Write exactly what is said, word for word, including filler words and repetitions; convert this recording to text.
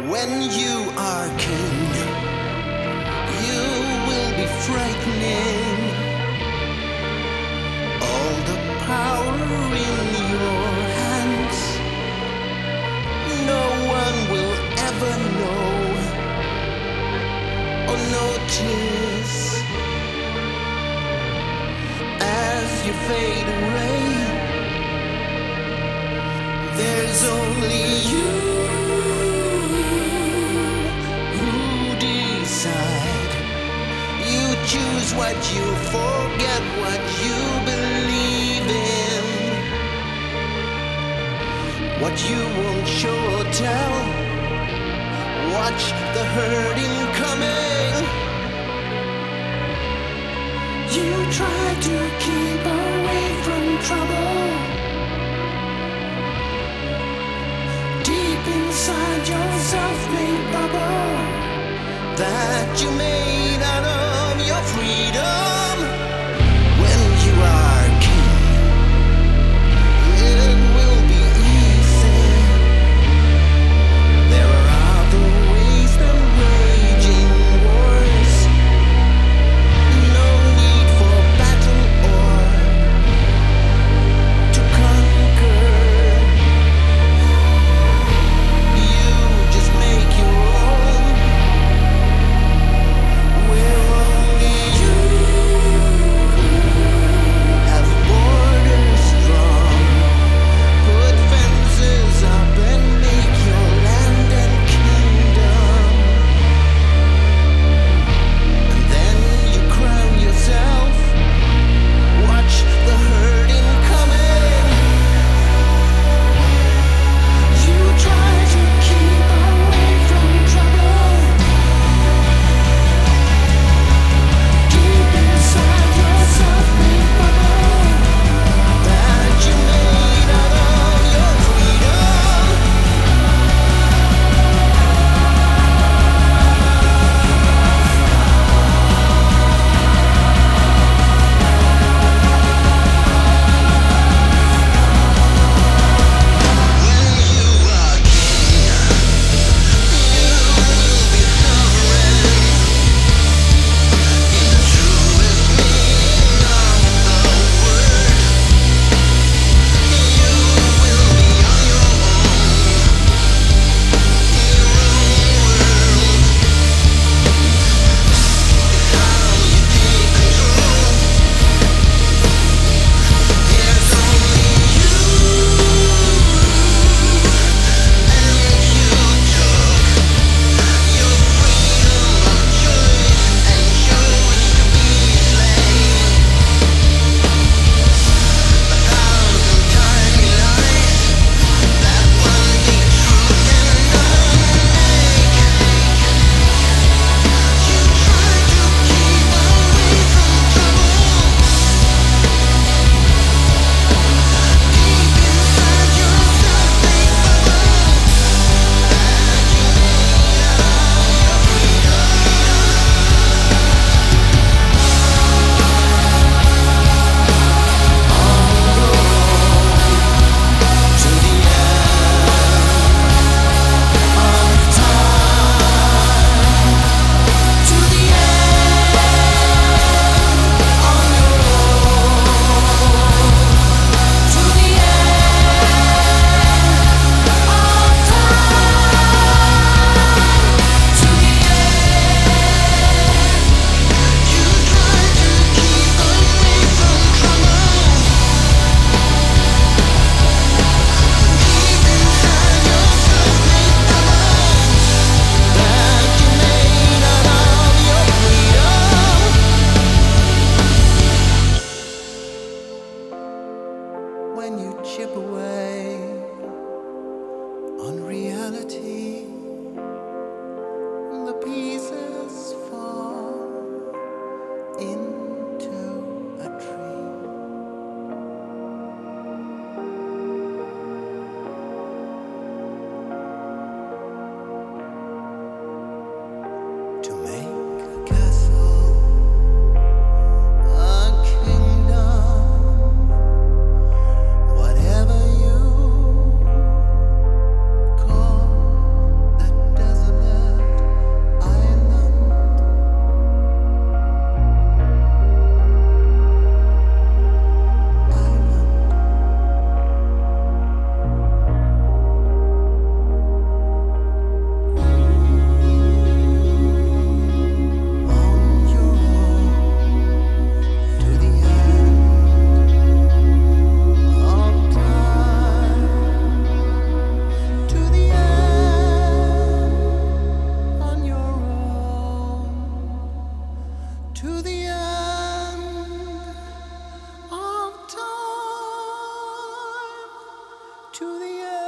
When you are king, you will be frightening. All the power in your hands, no one will ever know or notice. As you fade away, there's only you who decide. You choose what you forget, what you believe in, what you won't show or tell. Watch the hurting coming. You try to keep away from trouble. Deep inside your self-made bubble that you made out of your freedom. When you are king, it will be easy. There are other ways than waging wars. No need for battle or to conquer. You just make your own. Where only you have borders strong. Put fences up and make your land and kingdom. And then you crown yourself. Watch the hurting coming. You try to keep away from trouble. Deep inside yourself, big bubble that you made out of your freedom. When you are king, you will be sovereign in the truest meaning of the word. You will be on your own, your own world. How you take control. There's only you, and you took your freedom of choice and chose to be slain. A thousand tiny lies, that one big truth and unmake. You try to keep away from trouble. Deep inside yourself, big bubble that you made out of your freedom. To the end of time, to the end on your own, to the end of time, to the end. You try to keep away from trouble. Deep inside yourself, big bubble that you made out of your freedom. When you chip away on reality, the pieces fall into a tree. To make a castle, a kingdom, whatever you call to the end of time, to the end.